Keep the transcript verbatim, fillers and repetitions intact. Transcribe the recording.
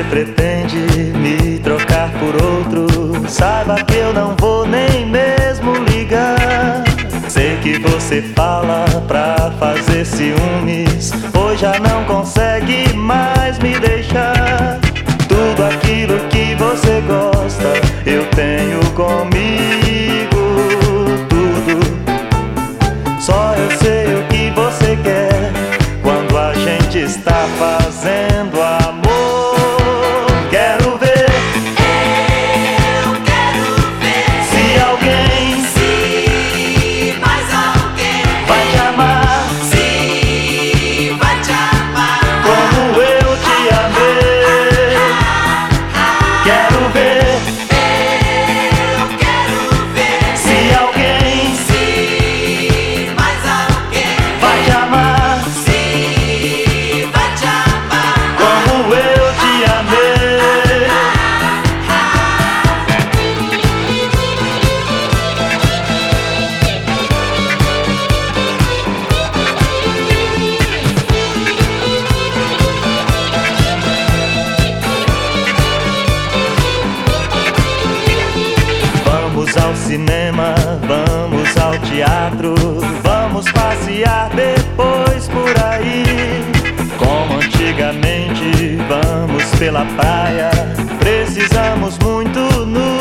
pretende me trocar por outro, saiba que eu não vou nem mesmo ligar. Sei que você fala pra fazer ciúmes, pois já não consegue mais me deixar. Tudo aquilo que você gosta eu tenho comigo, tudo. Só eu sei o que você quer quando a gente está fazendo amor. Quero ver, Eu quero ver se alguém se mais alguém vai te amar se vai te amar como eu te amei. Quero ver, Eu quero ver se alguém se mais alguém vai te amar se vai te amar como eu te amei. Vamos ao cinema, vamos ao teatro, vamos passear depois por aí. Como antigamente, vamos pela praia, precisamos muito nos